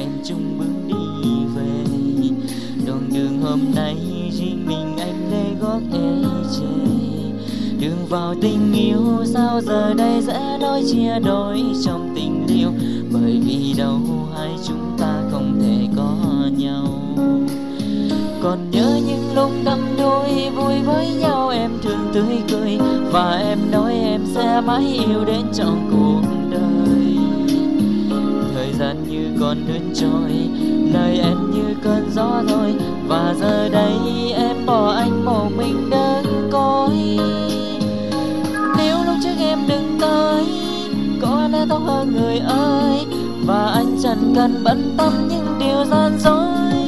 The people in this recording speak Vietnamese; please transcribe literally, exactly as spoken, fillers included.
em chung bước đi về. Đoạn đường hôm nay riêng mình anh lê gót ê chề. Đường vào tình yêu sao giờ đây dễ đôi chia đôi trong tình yêu, bởi vì đâu hai chúng ta không thể có nhau. Còn nhớ những lúc đắm đuối vui với nhau, em thường tươi cười và em nói em sẽ mãi yêu đến trọn cuộc đời. Thời gian như con nước trôi, lời em như cơn gió thôi, và giờ đây em bỏ anh một mình đơn côi. Nếu lúc trước em đừng tới, có lẽ tốt hơn người ơi, và anh chẳng cần bận tâm những điều gian dối.